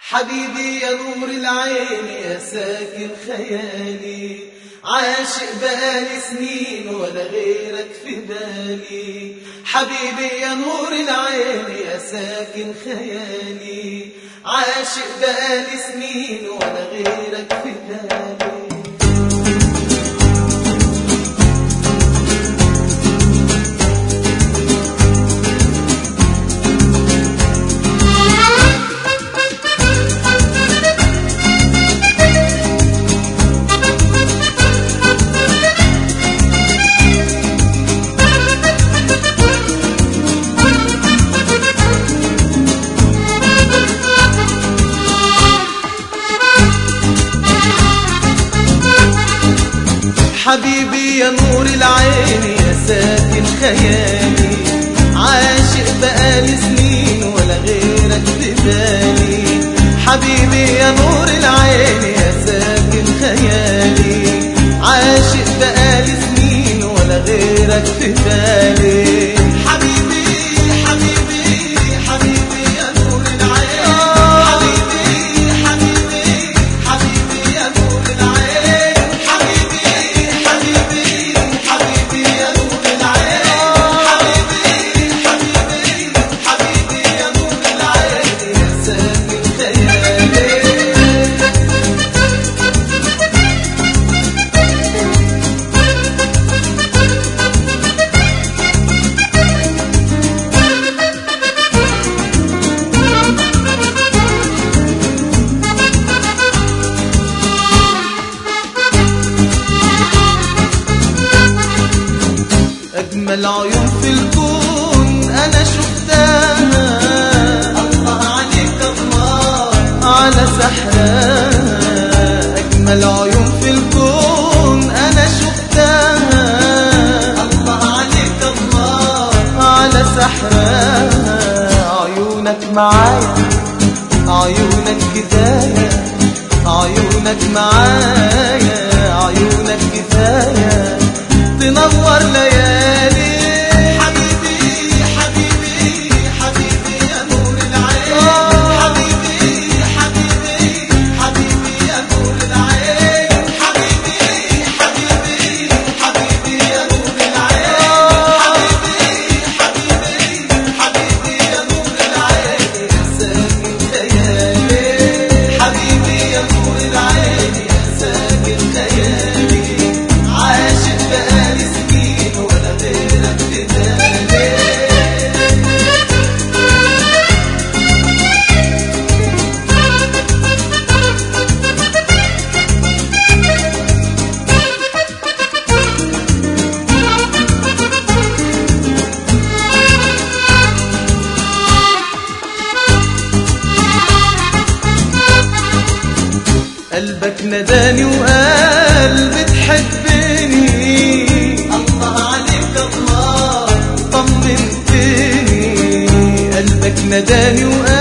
حبيبي يا نور العين يا ساكن خيالي، عاشق بقالي سنين ولا غيرك في بالي. حبيبي يا نور العين يا ساكن خيالي، عاشق بقالي سنين ولا غيرك في بالي. حبيبي يا نور العين يا ساكن خيالي، عاشق بقالي سنين ولا غيرك في بالي. حبيبي يا نور العين يا ساكن خيالي، عاشق بقالي سنين ولا غيرك في بالي. حبيبي حبيبي حبيبي يا نور العين، حبيبي حبيبي حبيبي يا نور العين، حبيبي حبيبي يا نور العين، حبيبي حبيبي يا نور العين يا ساكن خيالي. أجمل عيون في الكون أنا شفتها، الله عليك الله على سحرها. أجمل عيون في الكون أنا شفتها، الله عليك الله على سحرها. عيونك معايا عيونك كفاية، عيونك معايا عيونك كفاية تنور ليالي. حبيبي حبيبي حبيبي يا نور العين، حبيبي حبيبي حبيبي يا نور العين، حبيبي حبيبي حبيبي يا نور العين، حبيبي حبيبي يا نور العين يا ساكن خيالي. حبيبي يا نور العين يا ساكن خيالي، عاشق بقالي سنين ولا غيرك في بالي. قلبك نداني وقال بتحبني، الله عليك الله طمنتني. قلبك نداني وقال